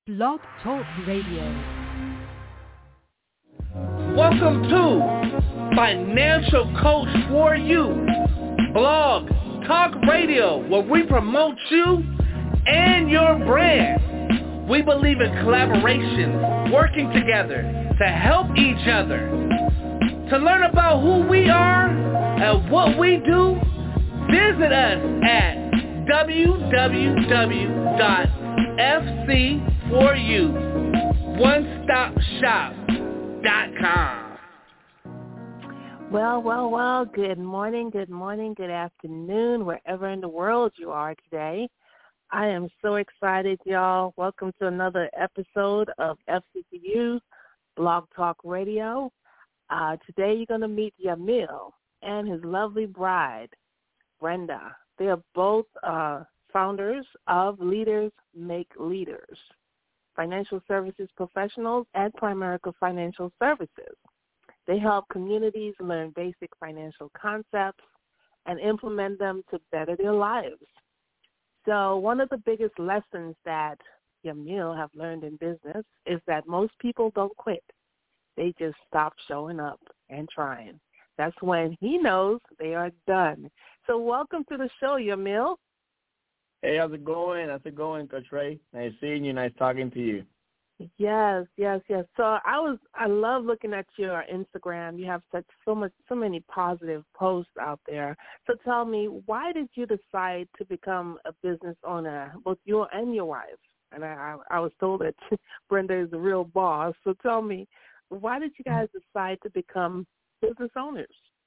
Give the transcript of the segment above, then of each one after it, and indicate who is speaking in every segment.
Speaker 1: Blog Talk Radio.
Speaker 2: Welcome to Financial Coach for You, Blog Talk Radio, where we promote you and your brand. We believe in collaboration, working together to help each other. To learn about who we are and what we do, visit us at www.fc4uonestopshop.com.
Speaker 3: Well, good morning, good afternoon, wherever in the world you are today. I am so excited, y'all. Welcome to another episode of FC4U, Blog Talk Radio. Today you're going to meet Yamil and his lovely bride, Brenda. They are both founders of Leaders Make Leaders, financial services professionals at Primerica Financial Services. They help communities learn basic financial concepts and implement them to better their lives. So one of the biggest lessons that Yamil have learned in business is that most people don't quit. They just stop showing up and trying. That's when he knows they are done. So welcome to the show, Yamil.
Speaker 4: Hey, how's it going? Coach Ray? Nice seeing you. Nice talking to you.
Speaker 3: Yes. So I love looking at your Instagram. You have so many positive posts out there. So tell me, why did you decide to become a business owner, both you and your wife? And I was told that Brenda is the real boss. So tell me, why did you guys decide to become business owners?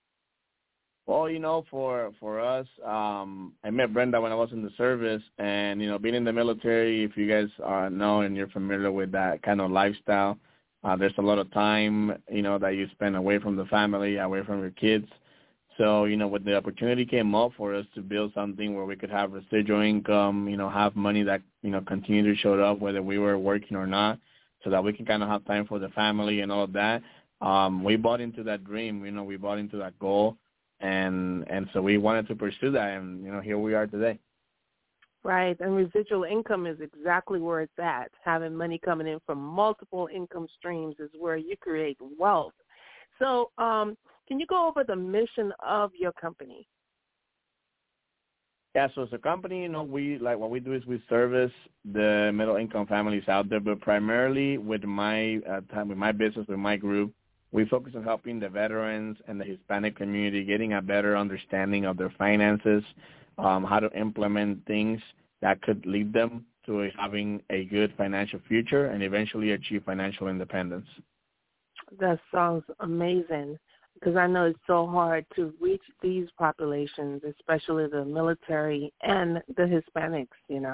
Speaker 4: Well, for us, I met Brenda when I was in the service, and, being in the military, if you guys know and you're familiar with that kind of lifestyle, there's a lot of time, that you spend away from the family, away from your kids. So, when the opportunity came up for us to build something where we could have residual income, have money that, continue to show up whether we were working or not, so that we can kind of have time for the family and all of that, we bought into that dream, we bought into that goal. And so we wanted to pursue that, and, here we are today.
Speaker 3: Right, and residual income is exactly where it's at. Having money coming in from multiple income streams is where you create wealth. So can you go over the mission of your company?
Speaker 4: Yeah, so as a company, what we do is we service the middle-income families out there, but primarily with my with my business, with my group, we focus on helping the veterans and the Hispanic community getting a better understanding of their finances, how to implement things that could lead them to having a good financial future and eventually achieve financial independence.
Speaker 3: That sounds amazing, because I know it's so hard to reach these populations, especially the military and the Hispanics,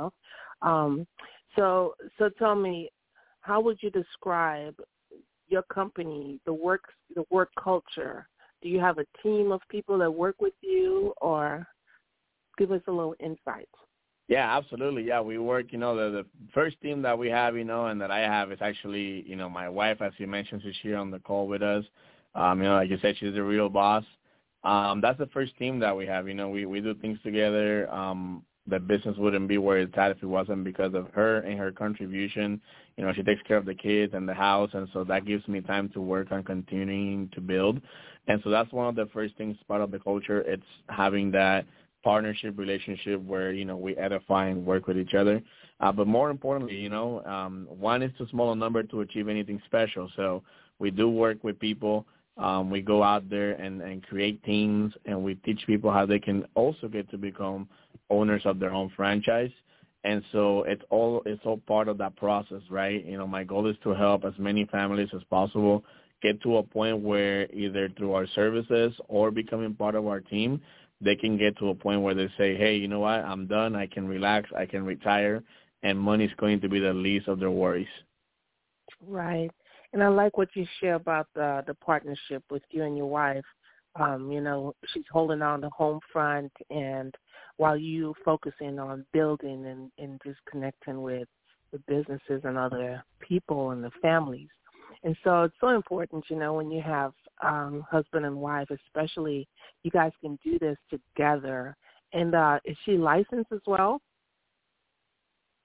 Speaker 3: So tell me, how would you describe your company, the work culture? Do you have a team of people that work with you, or give us a little insight?
Speaker 4: Yeah, absolutely. Yeah, we work, the first team that we have, and that I have is actually, my wife, as you mentioned, she's here on the call with us. Like you said, she's the real boss. That's the first team that we have. We do things together. The business wouldn't be where it's at if it wasn't because of her and her contribution. She takes care of the kids and the house, and so that gives me time to work on continuing to build. And so that's one of the first things, part of the culture. It's having that partnership relationship where, we edify and work with each other. But more importantly, one is too small a number to achieve anything special. So we do work with people. We go out there and create teams, and we teach people how they can also get to become owners of their own franchise. And so it's all part of that process, right? My goal is to help as many families as possible get to a point where either through our services or becoming part of our team, they can get to a point where they say, hey, you know what, I'm done, I can relax, I can retire, and money's going to be the least of their worries.
Speaker 3: Right. And I like what you share about the partnership with you and your wife. She's holding on the home front, and while you focusing on building and just connecting with the businesses and other people and the families. And so it's so important, when you have husband and wife, especially, you guys can do this together. And is she licensed as well?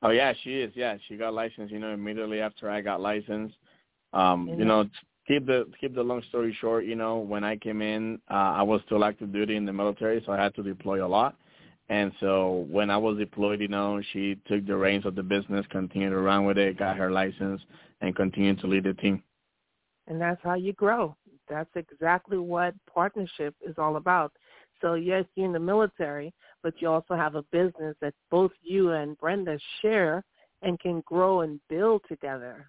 Speaker 4: Oh, yeah, she is. Yeah, she got licensed, immediately after I got licensed. Keep the long story short, when I came in, I was still active duty in the military, so I had to deploy a lot. And so when I was deployed, she took the reins of the business, continued to run with it, got her license, and continued to lead the team.
Speaker 3: And that's how you grow. That's exactly what partnership is all about. So, yes, you're in the military, but you also have a business that both you and Brenda share and can grow and build together.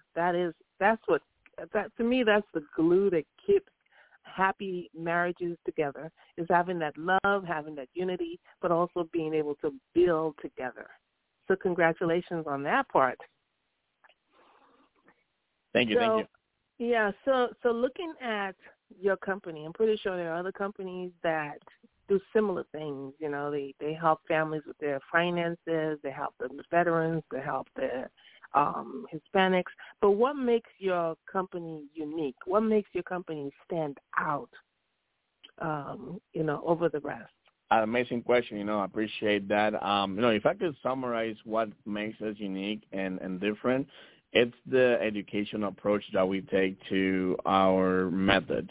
Speaker 3: To me, that's the glue that keeps happy marriages together, is having that love, having that unity, but also being able to build together. So congratulations on that part.
Speaker 4: Thank you.
Speaker 3: Yeah, so looking at your company, I'm pretty sure there are other companies that do similar things. They help families with their finances, they help the veterans, they help the Hispanics. But what makes your company unique? What makes your company stand out, over the rest?
Speaker 4: Amazing question. I appreciate that. If I could summarize what makes us unique and different, it's the education approach that we take to our method.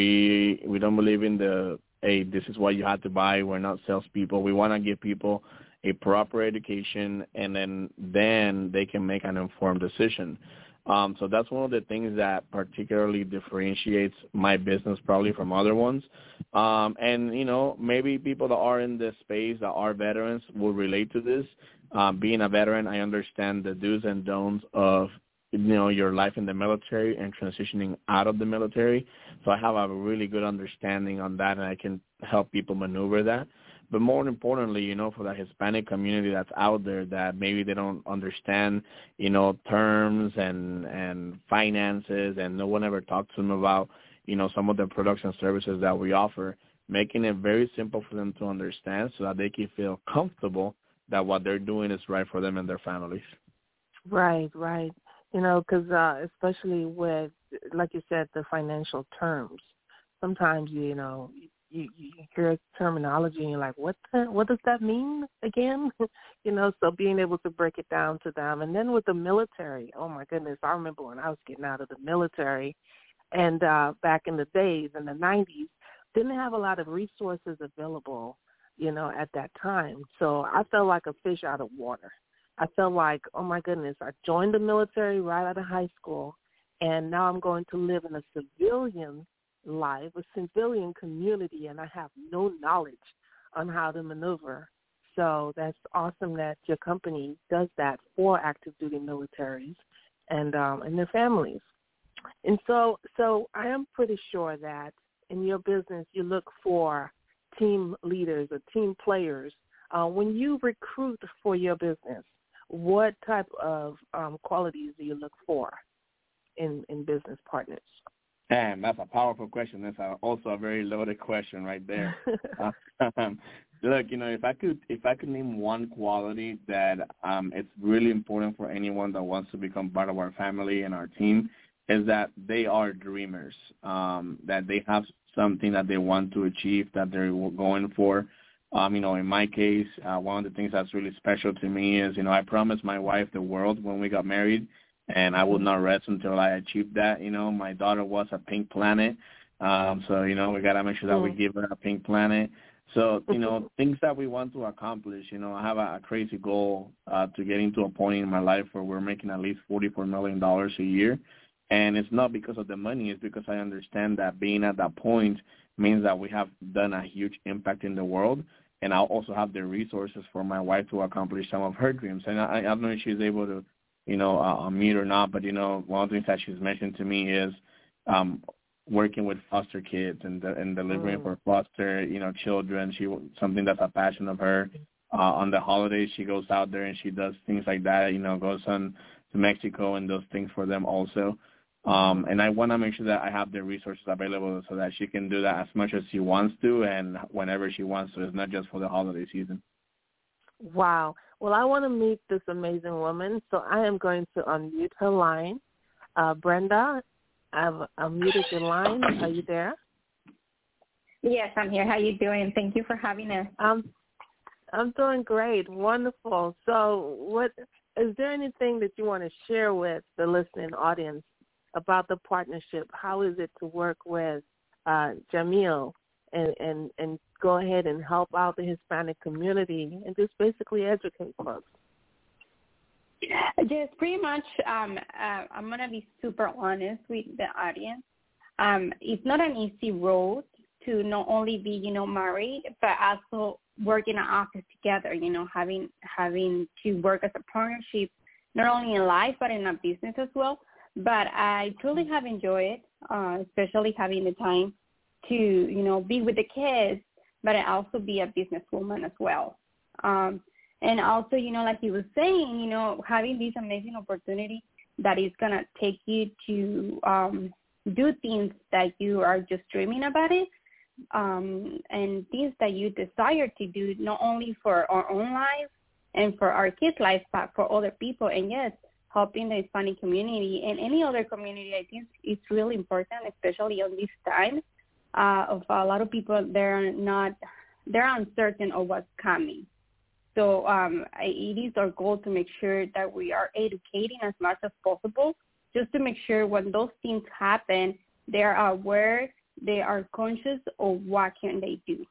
Speaker 4: We don't believe in this is what you have to buy. We're not salespeople. We want to give people a proper education, and then they can make an informed decision. So that's one of the things that particularly differentiates my business probably from other ones. And, maybe people that are in this space that are veterans will relate to this. Being a veteran, I understand the do's and don'ts of, your life in the military and transitioning out of the military. So I have a really good understanding on that, and I can help people maneuver that. But more importantly, for the Hispanic community that's out there that maybe they don't understand, terms and finances, and no one ever talks to them about, some of the products and services that we offer, making it very simple for them to understand so that they can feel comfortable that what they're doing is right for them and their families.
Speaker 3: Right. Because especially with, like you said, the financial terms, sometimes, you hear terminology and you're like, what does that mean again? So being able to break it down to them. And then with the military, oh, my goodness, I remember when I was getting out of the military and back in the days, in the 90s, didn't have a lot of resources available, at that time. So I felt like a fish out of water. I felt like, oh, my goodness, I joined the military right out of high school, and now I'm going to live in a civilian life, a civilian community, and I have no knowledge on how to maneuver. So that's awesome that your company does that for active duty militaries and their families. And so I am pretty sure that in your business you look for team leaders or team players. When you recruit for your business, what type of qualities do you look for in business partners?
Speaker 4: And that's a powerful question. That's also a very loaded question right there. Look, if I could name one quality that it's really important for anyone that wants to become part of our family and our team, is that they are dreamers, that they have something that they want to achieve, that they're going for. In my case, one of the things that's really special to me is, I promised my wife the world when we got married, and I would not rest until I achieved that. My daughter was a pink planet, so, we got to make sure that we give her a pink planet. So, things that we want to accomplish, I have a crazy goal to get into a point in my life where we're making at least $44 million a year. And it's not because of the money. It's because I understand that being at that point means that we have done a huge impact in the world. And I'll also have the resources for my wife to accomplish some of her dreams. And I don't know if she's able to, meet or not, but, one of the things that she's mentioned to me is working with foster kids and delivering for foster, children. Something that's a passion of her. On the holidays, she goes out there and she does things like that, goes on to Mexico and does things for them also. And I want to make sure that I have the resources available so that she can do that as much as she wants to and whenever she wants to. It's not just for the holiday season.
Speaker 3: Wow. Well, I want to meet this amazing woman, so I am going to unmute her line. Brenda, I've unmuted your line. Are you there?
Speaker 1: Yes, I'm here. How you doing? Thank you for having us.
Speaker 3: I'm doing great. Wonderful. So is there anything that you want to share with the listening audience about the partnership? How is it to work with Jamil and go ahead and help out the Hispanic community and just basically educate folks?
Speaker 1: Yes, pretty much. I'm going to be super honest with the audience. It's not an easy road to not only be, married, but also work in an office together, having to work as a partnership, not only in life, but in a business as well. But I truly have enjoyed it, especially having the time to, be with the kids, but I also be a businesswoman as well. And also, like you were saying, having this amazing opportunity that is going to take you to do things that you are just dreaming about it, and things that you desire to do, not only for our own lives and for our kids' lives, but for other people. And, yes, helping the Hispanic community and any other community, I think it's really important, especially on this time of a lot of people, they're uncertain of what's coming. So it is our goal to make sure that we are educating as much as possible, just to make sure when those things happen, they are aware, they are conscious of what can they do.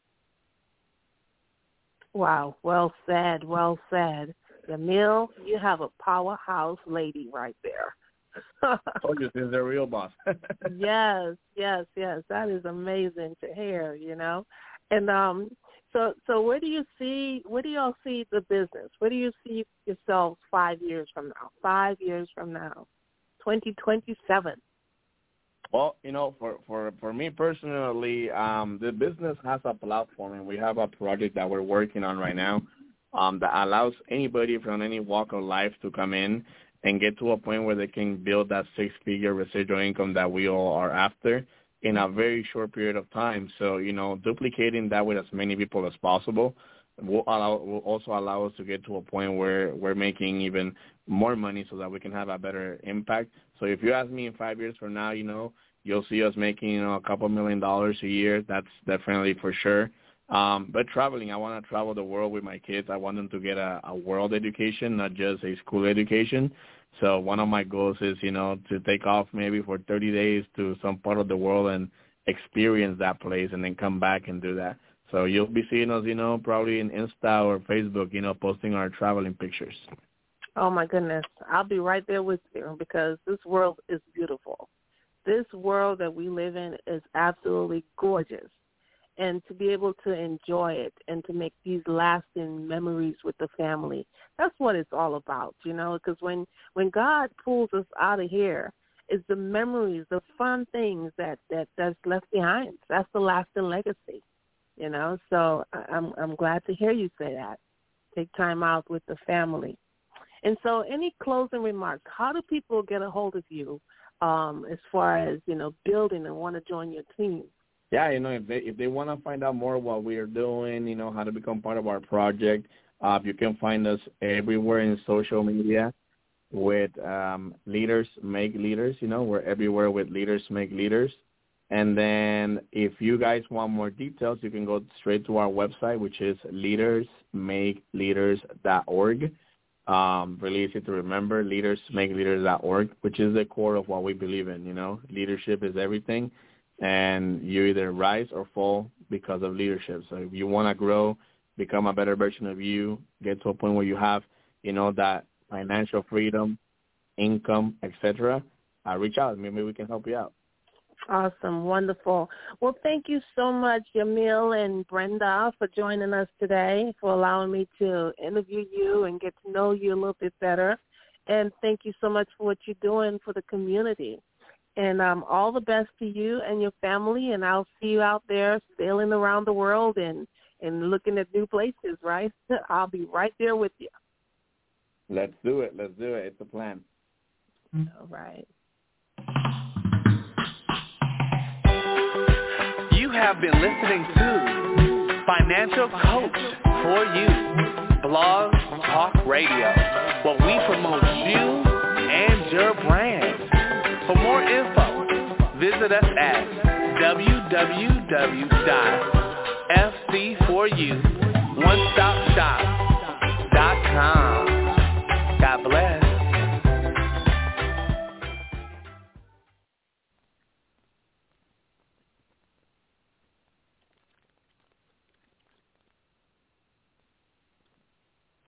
Speaker 3: Wow, well said, well said. Jamil, you have a powerhouse lady right there.
Speaker 4: I told you, this is a real boss.
Speaker 3: Yes, that is amazing to hear, And so where do y'all see the business? Where do you see yourselves 5 years from now? 5 years from now, 2027.
Speaker 4: Well, for me personally, the business has a platform, and we have a project that we're working on right now that allows anybody from any walk of life to come in and get to a point where they can build that six-figure residual income that we all are after in a very short period of time. So, duplicating that with as many people as possible will also allow us to get to a point where we're making even more money so that we can have a better impact. So if you ask me in 5 years from now, you'll see us making, a couple $1 million a year. That's definitely for sure. But traveling, I want to travel the world with my kids. I want them to get a world education, not just a school education. So one of my goals is, to take off maybe for 30 days to some part of the world and experience that place and then come back and do that. So you'll be seeing us, probably in Insta or Facebook, posting our traveling pictures.
Speaker 3: Oh, my goodness. I'll be right there with you because this world is beautiful. This world that we live in is absolutely gorgeous. And to be able to enjoy it and to make these lasting memories with the family, that's what it's all about, because when God pulls us out of here, it's the memories, the fun things that's left behind. That's the lasting legacy, So I'm glad to hear you say that. Take time out with the family. And so any closing remarks, how do people get a hold of you as far as, building and want to join your team?
Speaker 4: Yeah, if they want to find out more what we are doing, how to become part of our project, you can find us everywhere in social media with Leaders Make Leaders. We're everywhere with Leaders Make Leaders. And then if you guys want more details, you can go straight to our website, which is leadersmakeleaders.org. Really easy to remember, leadersmakeleaders.org, which is the core of what we believe in. Leadership is everything. And you either rise or fall because of leadership. So if you want to grow, become a better version of you, get to a point where you have, that financial freedom, income, etc., reach out. Maybe we can help you out.
Speaker 3: Awesome. Wonderful. Well, thank you so much, Jamil and Brenda, for joining us today, for allowing me to interview you and get to know you a little bit better. And thank you so much for what you're doing for the community. And all the best to you and your family, and I'll see you out there sailing around the world and looking at new places, right? I'll be right there with you.
Speaker 4: Let's do it. It's a plan.
Speaker 3: All right.
Speaker 2: You have been listening to Financial Coach for You, Blog Talk Radio, where we promote you and your brand. For more info, visit us at www.fc4uonestopshop.com. God God bless.